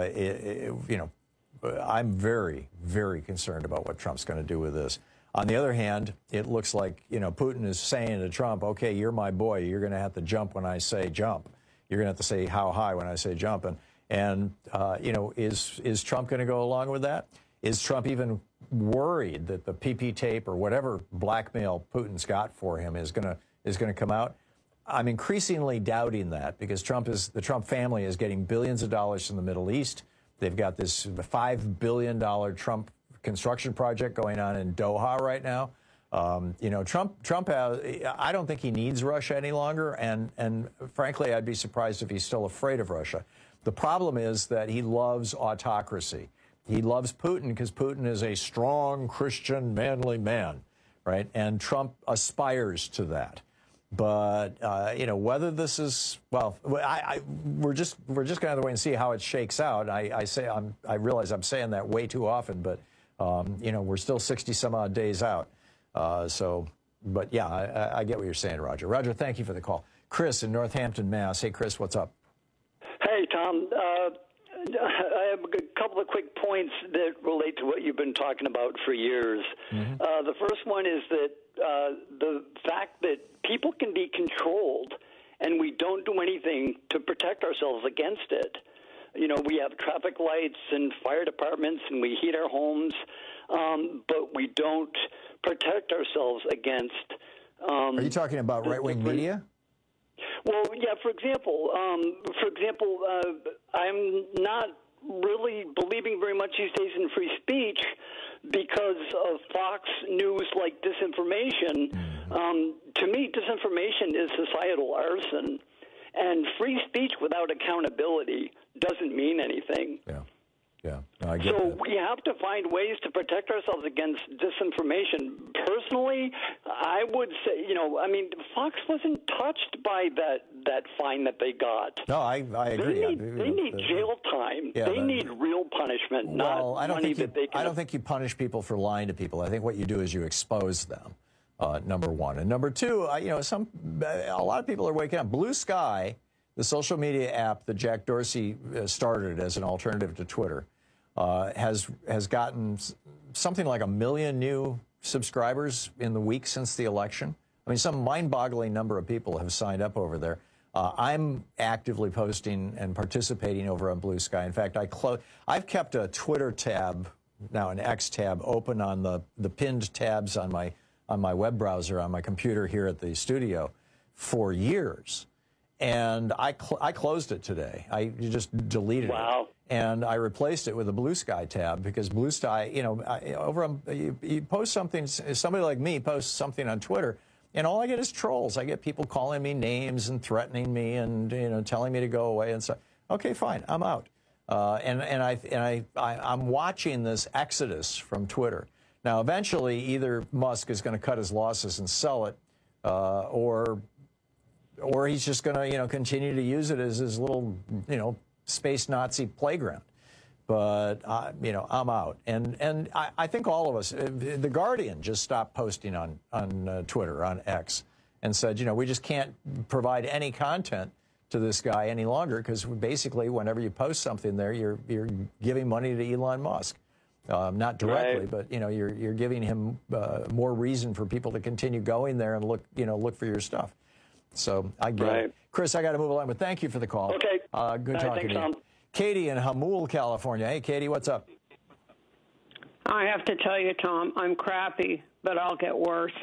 I'm very, very concerned about what Trump's going to do with this. On the other hand, it looks like, Putin is saying to Trump, okay, you're my boy. You're going to have to jump when I say jump. You're going to have to say how high when I say jump. And is Trump going to go along with that? Is Trump even worried that the PP tape or whatever blackmail Putin's got for him is going to come out? I'm increasingly doubting that because the Trump family is getting billions of dollars from the Middle East. They've got this $5 billion Trump construction project going on in Doha right now. Trump has, I don't think he needs Russia any longer. And frankly, I'd be surprised if he's still afraid of Russia. The problem is that he loves autocracy. He loves Putin because Putin is a strong, Christian, manly man, right? And Trump aspires to that. But, whether this is, we're just going to have to wait and see how it shakes out. I realize I'm saying that way too often, but we're still 60 some odd days out. I get what you're saying, Roger. Roger, thank you for the call. Chris in Northampton, Mass. Hey, Chris, what's up? Hey, Tom. I have a couple of quick points that relate to what you've been talking about for years. Mm-hmm. The first one is that the fact that people can be controlled and we don't do anything to protect ourselves against it. We have traffic lights and fire departments, and we heat our homes, but we don't protect ourselves against. Are you talking about right-wing media? Well, yeah. For example, I'm not really believing very much these days in free speech because of Fox News like disinformation. To me, disinformation is societal arson. And free speech without accountability doesn't mean anything. Yeah. No, I get that. We have to find ways to protect ourselves against disinformation. Personally, I would say, Fox wasn't touched by that fine that they got. No, I agree. They need jail time. They need real punishment, not money that they can. I don't think you punish people for lying to people. I think what you do is you expose them. Number one. And number two, a lot of people are waking up. Blue Sky, the social media app that Jack Dorsey started as an alternative to Twitter, has gotten something like 1 million new subscribers in the week since the election. I mean, some mind-boggling number of people have signed up over there. I'm actively posting and participating over on Blue Sky. In fact, I've kept a Twitter tab, now an X tab, open on the pinned tabs on my web browser on my computer here at the studio for years. And I closed it today. I just deleted it. And I replaced it with a Blue Sky tab because Blue Sky, you post something, somebody like me posts something on Twitter, and all I get is trolls. I get people calling me names and threatening me and telling me to go away and stuff. Okay, fine, I'm out. I'm watching this exodus from Twitter. Now, eventually, either Musk is going to cut his losses and sell it, or or he's just going to, continue to use it as his little, space Nazi playground. But, I'm out. And I think all of us, The Guardian just stopped posting on Twitter, on X, and said, we just can't provide any content to this guy any longer because basically whenever you post something there, you're giving money to Elon Musk. Not directly, Right. but, you're giving him more reason for people to continue going there and look for your stuff. So I get it. Chris, I got to move along, but thank you for the call. Okay. Good talking to you. Tom. Katie in Hamul, California. Hey, Katie, what's up? I have to tell you, Tom, I'm crappy, but I'll get worse.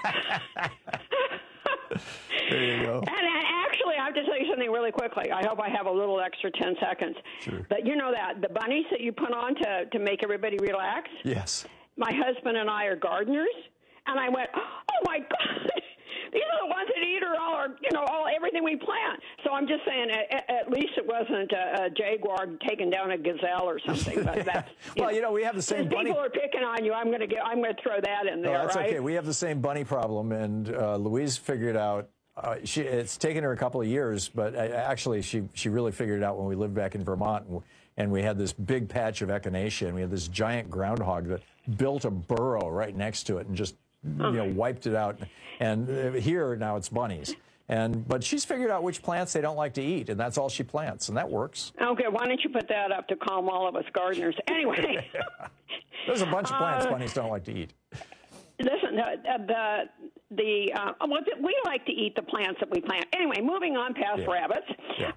There you go. And actually, I have to tell you something really quickly. I hope I have a little extra 10 seconds. Sure. But you know that, the bunnies that you put on to make everybody relax? Yes. My husband and I are gardeners, and I went, oh, my God. These are the ones that eat everything we plant. So I'm just saying, at least it wasn't a jaguar taking down a gazelle or something. But that's, well, we have the same bunny. People are picking on you. I'm going to throw that in there. No, that's right? okay. We have the same bunny problem, and Louise figured out. It's taken her a couple of years, but actually, she really figured it out when we lived back in Vermont, and we had this big patch of echinacea, and we had this giant groundhog that built a burrow right next to it and just wiped it out. And here now it's bunnies. But she's figured out which plants they don't like to eat, and that's all she plants, and that works. Okay, why don't you put that up to calm all of us gardeners? Anyway. There's a bunch of plants bunnies don't like to eat. Listen, we like to eat the plants that we plant. Anyway, moving on past rabbits. Yeah.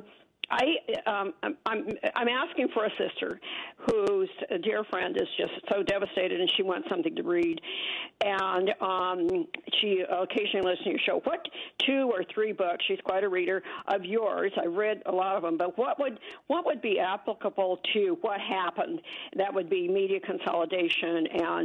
I'm asking for a sister whose dear friend is just so devastated and she wants something to read. And she occasionally listens to your show. What 2 or 3 books, she's quite a reader, of yours, I've read a lot of them, but what would be applicable to what happened? That would be media consolidation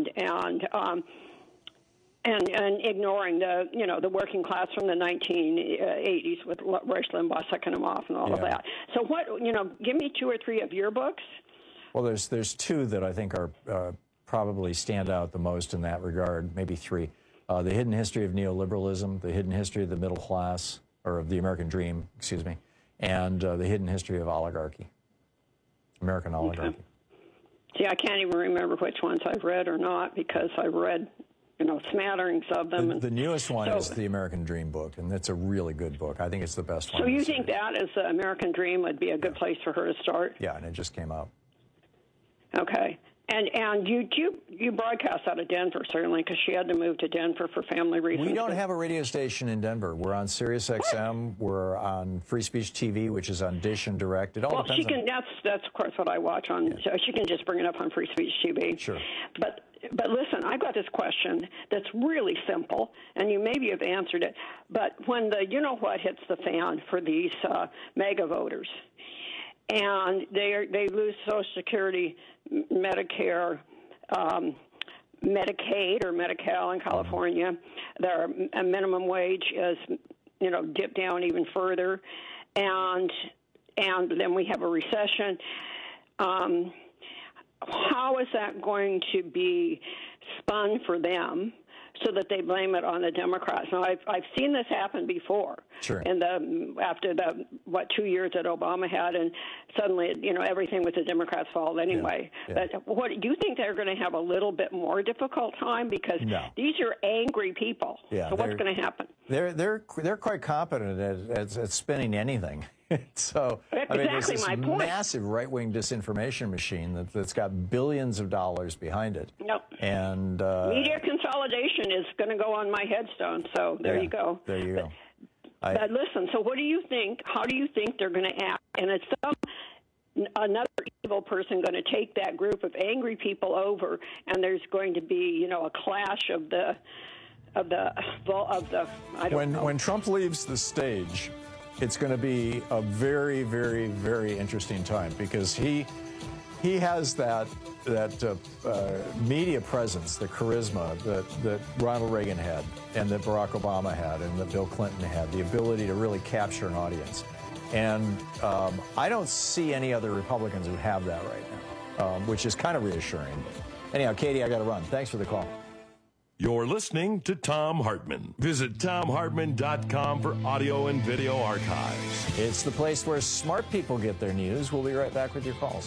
and ignoring the working class from the 1980s with Rush Limbaugh sucking them off and all of that. So give me 2 or 3 of your books. Well, there's 2 that I think are probably stand out the most in that regard, maybe 3. The Hidden History of Neoliberalism, The Hidden History of the Middle Class, or of the American Dream, excuse me, and The Hidden History of Oligarchy, American Oligarchy. Okay. See, I can't even remember which ones I've read or not because I read smatterings of them. The newest one is the American Dream book, and it's a really good book. I think it's the best one. So you think that as the American Dream would be a good place for her to start? Yeah, and it just came out. Okay. And you broadcast out of Denver, certainly, because she had to move to Denver for family reasons. We don't have a radio station in Denver. We're on Sirius XM. We're on Free Speech TV, which is on Dish and Direct. It all depends on... That's, of course, what I watch on. Yeah. So she can just bring it up on Free Speech TV. Sure. But listen, I've got this question that's really simple, and you maybe have answered it. But when the you-know-what hits the fan for these mega voters, and they lose Social Security, Medicare, Medicaid or Medi-Cal in California, their minimum wage is dipped down even further, and then we have a recession. How is that going to be spun for them so that they blame it on the Democrats? Now, I've seen this happen before. Sure. After 2 years that Obama had, and suddenly, everything was the Democrats' fault anyway. Yeah. But what do you think they're going to have a little bit more difficult time because these are angry people? Yeah, so what's going to happen? They're quite competent at spinning anything. So that's there's exactly this my point. Massive right-wing disinformation machine that's got billions of dollars behind it. Nope. And media consolidation is going to go on my headstone. So there you go. There you go. But listen, so what do you think? How do you think they're going to act? And it's another evil person going to take that group of angry people over, and there's going to be, a clash of the I don't know. When Trump leaves the stage, it's going to be a very, very, very interesting time because he has that media presence, the charisma that Ronald Reagan had and that Barack Obama had and that Bill Clinton had, the ability to really capture an audience. And I don't see any other Republicans who have that right now, which is kind of reassuring. Anyhow, Katie, I got to run. Thanks for the call. You're listening to Thom Hartmann. Visit ThomHartmann.com for audio and video archives. It's the place where smart people get their news. We'll be right back with your calls.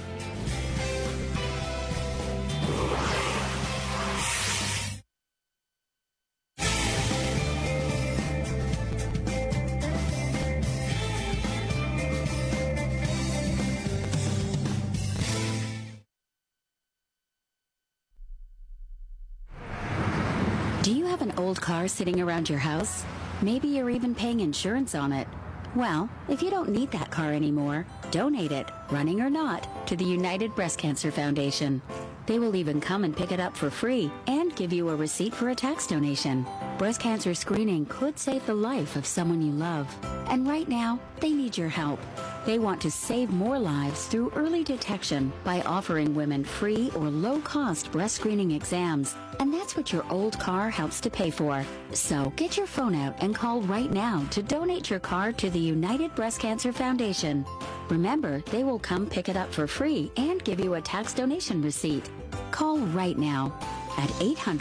Do you have an old car sitting around your house? Maybe you're even paying insurance on it. Well, if you don't need that car anymore, donate it, running or not, to the United Breast Cancer Foundation. They will even come and pick it up for free and give you a receipt for a tax donation. Breast cancer screening could save the life of someone you love. And right now, they need your help. They want to save more lives through early detection by offering women free or low-cost breast screening exams. And that's what your old car helps to pay for. So get your phone out and call right now to donate your car to the United Breast Cancer Foundation. Remember, they will come pick it up for free and give you a tax donation receipt. Call right now at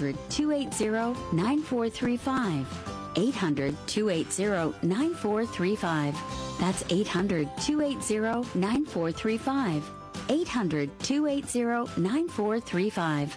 800-280-9435. 800-280-9435. That's 800-280-9435. 800-280-9435.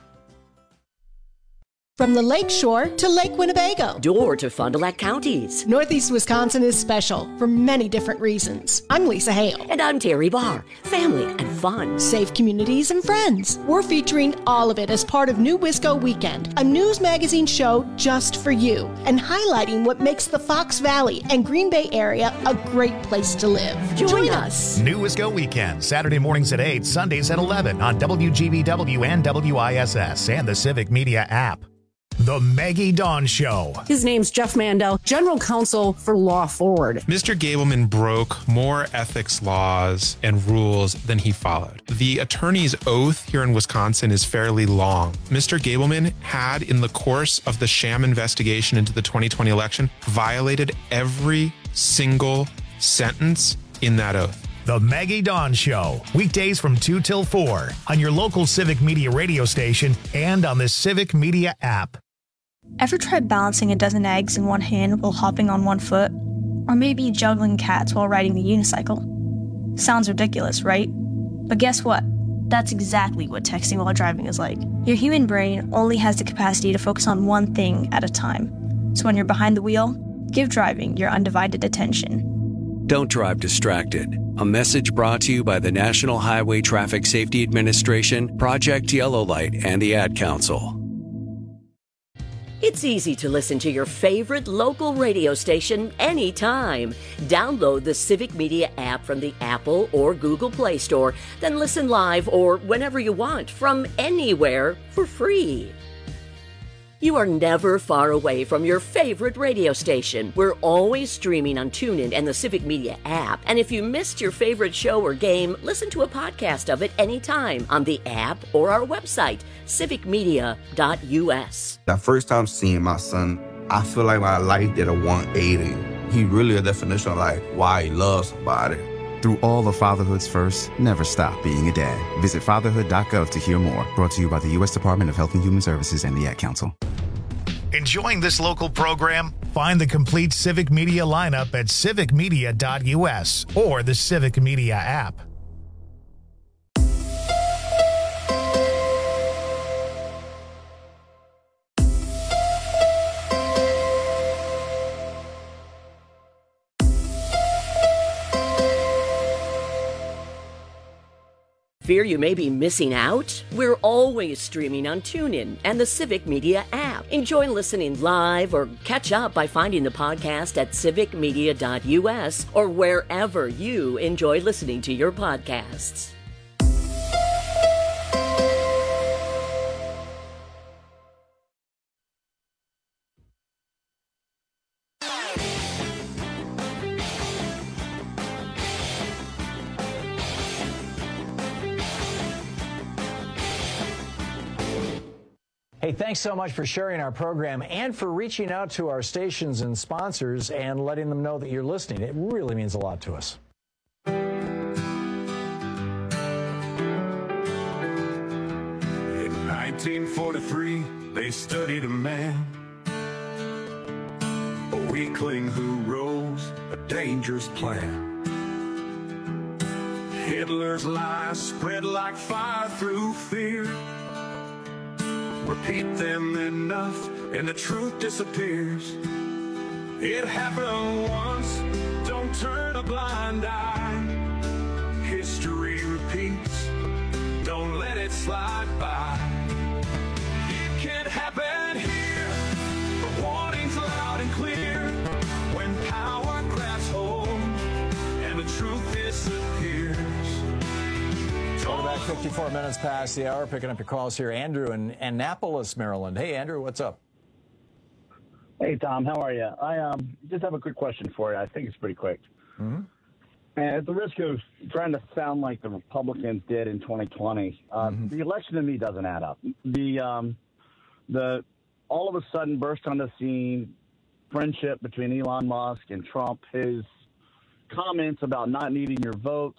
From the Lake Shore to Lake Winnebago. Door to Fond du Lac counties. Northeast Wisconsin is special for many different reasons. I'm Lisa Hale. And I'm Terry Barr. Family and fun. Safe communities and friends. We're featuring all of it as part of New Wisco Weekend, a news magazine show just for you, and highlighting what makes the Fox Valley and Green Bay area a great place to live. Join us. New Wisco Weekend, Saturday mornings at 8, Sundays at 11 on WGBW and WISS and the Civic Media app. The Maggie Dawn Show. His name's Jeff Mandel, General Counsel for Law Forward. Mr. Gableman broke more ethics laws and rules than he followed. The attorney's oath here in Wisconsin is fairly long. Mr. Gableman had, in the course of the sham investigation into the 2020 election, violated every single sentence in that oath. The Maggie Dawn Show, weekdays from 2 till 4 on your local Civic Media radio station and on the Civic Media app. Ever tried balancing a dozen eggs in one hand while hopping on one foot? Or maybe juggling cats while riding the unicycle? Sounds ridiculous, right? But guess what? That's exactly what texting while driving is like. Your human brain only has the capacity to focus on one thing at a time. So when you're behind the wheel, give driving your undivided attention. Don't drive distracted. A message brought to you by the National Highway Traffic Safety Administration, Project Yellow Light, and the Ad Council. It's easy to listen to your favorite local radio station anytime. Download the Civic Media app from the Apple or Google Play Store, then listen live or whenever you want from anywhere for free. You are never far away from your favorite radio station. We're always streaming on TuneIn and the Civic Media app. And if you missed your favorite show or game, listen to a podcast of it anytime on the app or our website, civicmedia.us. That first time seeing my son, I feel like my life did a 180. He really a definition of like why he loves somebody. Through all of fatherhood's first, never stop being a dad. Visit fatherhood.gov to hear more. Brought to you by the U.S. Department of Health and Human Services and the Ad Council. Enjoying this local program? Find the complete Civic Media lineup at civicmedia.us or the Civic Media app. Fear you may be missing out? We're always streaming on TuneIn and the Civic Media app. Enjoy listening live or catch up by finding the podcast at civicmedia.us or wherever you enjoy listening to your podcasts. Hey, thanks so much for sharing our program and for reaching out to our stations and sponsors and letting them know that you're listening. It really means a lot to us. It might 1943, they studied a man, a weakling who rose a dangerous plan. Hitler's lies spread like fire through fear. Repeat them enough and the truth disappears. It happened once, don't turn a blind eye. History repeats, don't let it slide by. It can't happen here, the warning's loud and clear. When power grabs hold and the truth disappears. We're back 54 minutes past the hour, picking up your calls here. Andrew in Annapolis, Maryland. Hey, Andrew, what's up? Hey, Tom, how are you? I just have a quick question for you. I think it's pretty quick. Mm-hmm. And at the risk of trying to sound like the Republicans did in 2020, the election to me doesn't add up. The all of a sudden burst on the scene friendship between Elon Musk and Trump, his comments about not needing your votes.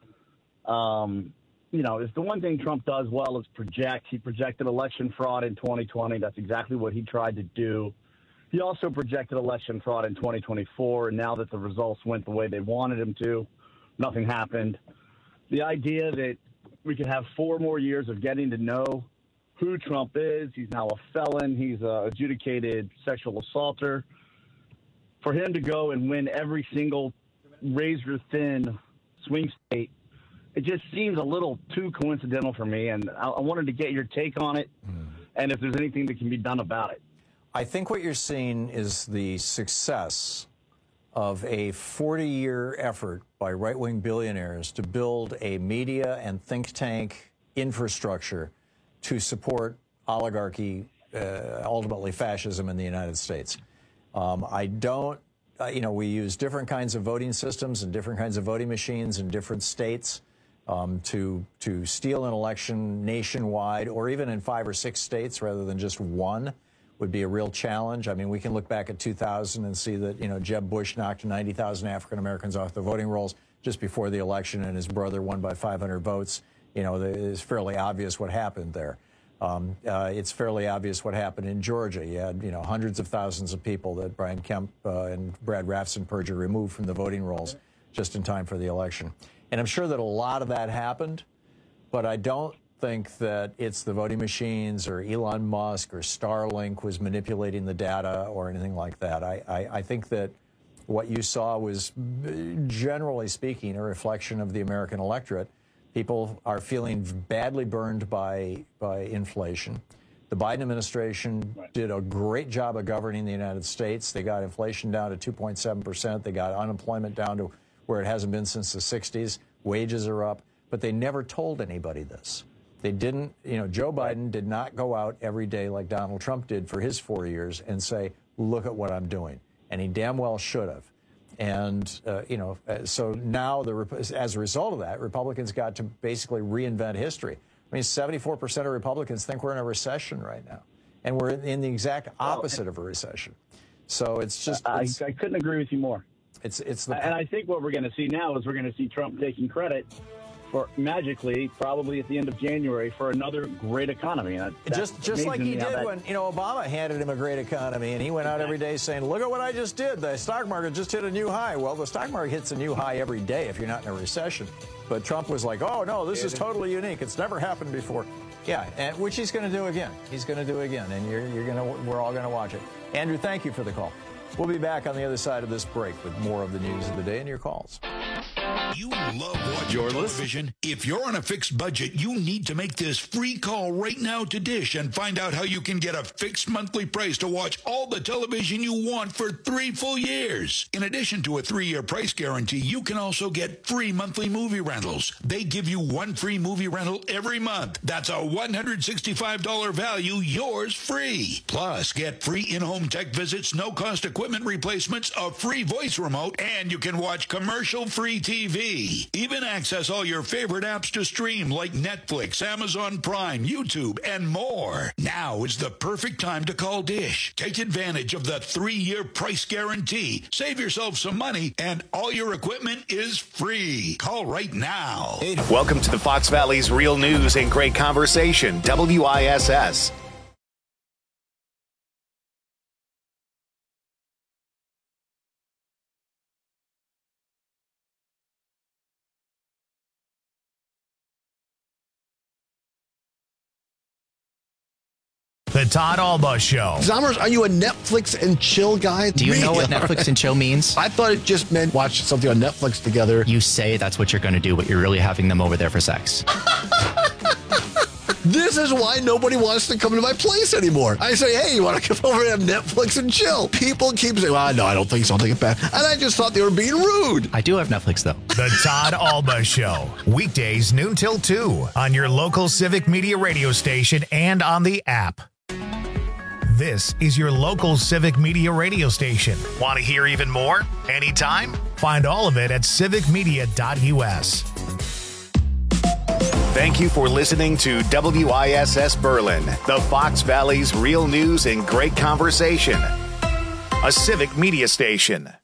You know, it's the one thing Trump does well is project. He projected election fraud in 2020. That's exactly what he tried to do. He also projected election fraud in 2024, and now that the results went the way they wanted him to, nothing happened. The idea that we could have 4 more years of getting to know who Trump is, he's now a felon, he's an adjudicated sexual assaulter, for him to go and win every single razor-thin swing state, it just seems a little too coincidental for me, and I wanted to get your take on it and if there's anything that can be done about it. I think what you're seeing is the success of a 40-year effort by right-wing billionaires to build a media and think tank infrastructure to support oligarchy, ultimately fascism in the United States. You know, we use different kinds of voting systems and different kinds of voting machines in different states to steal an election nationwide, or even in 5 or 6 states rather than just one, would be a real challenge. I mean, we can look back at 2000 and see that, you know, Jeb Bush knocked 90,000 African Americans off the voting rolls just before the election, and his brother won by 500 votes. You know, it's fairly obvious what happened there. It's fairly obvious what happened in Georgia. You had, you know, hundreds of thousands of people that Brian Kemp and Brad Raffensperger removed from the voting rolls just in time for the election. And I'm sure that a lot of that happened, but I don't think that it's the voting machines or Elon Musk or Starlink was manipulating the data or anything like that. I think that what you saw was, generally speaking, a reflection of the American electorate. People are feeling badly burned by inflation. The Biden administration did a great job of governing the United States. They got inflation down to 2.7%. They got unemployment down to where it hasn't been since the 60s. Wages are up. But they never told anybody this. They didn't, you know, Joe Biden did not go out every day like Donald Trump did for his 4 years and say, look at what I'm doing. And he damn well should have. And, you know, so now, as a result of that, Republicans got to basically reinvent history. I mean, 74% of Republicans think we're in a recession right now. And we're in the exact opposite of a recession. So it's just... I couldn't agree with you more. And I think what we're going to see now is we're going to see Trump taking credit for magically, probably at the end of January, for another great economy. Just like he did when, you know, Obama handed him a great economy, and he went out every day saying, look at what I just did. The stock market just hit a new high. Well, the stock market hits a new high every day if you're not in a recession. But Trump was like, oh, no, this is totally unique. It's never happened before. Yeah, and which he's going to do again. He's going to do again, and we're all going to watch it. Andrew, thank you for the call. We'll be back on the other side of this break with more of the news of the day and your calls. You love watching television? If you're on a fixed budget, you need to make this free call right now to Dish and find out how you can get a fixed monthly price to watch all the television you want for 3 full years. In addition to a 3-year price guarantee, you can also get free monthly movie rentals. They give you 1 free movie rental every month. That's a $165 value, yours free. Plus, get free in-home tech visits, no-cost equipment replacements, a free voice remote, and you can watch commercial-free TV. guarantee. Even access all your favorite apps to stream like Netflix, Amazon Prime, YouTube, and more. Now is the perfect time to call Dish. Take advantage of the 3-year price guarantee. Save yourself some money, and all your equipment is free. Call right now. Welcome to the Fox Valley's Real News and Great Conversation, WISS. The Todd Alba Show. Zommers, are you a Netflix and chill guy? Do you know what Netflix and chill means? I thought it just meant watch something on Netflix together. You say that's what you're going to do, but you're really having them over there for sex. This is why nobody wants to come to my place anymore. I say, hey, you want to come over and have Netflix and chill? People keep saying, well, no, I don't think so. I'll take it back. And I just thought they were being rude. I do have Netflix, though. The Todd Alba Show. Weekdays, noon till 2 on your local Civic Media radio station and on the app. This is your local Civic Media radio station. Want to hear even more? Anytime? Find all of it at civicmedia.us. Thank you for listening to WISS Berlin, the Fox Valley's Real News and Great Conversation, a Civic Media station.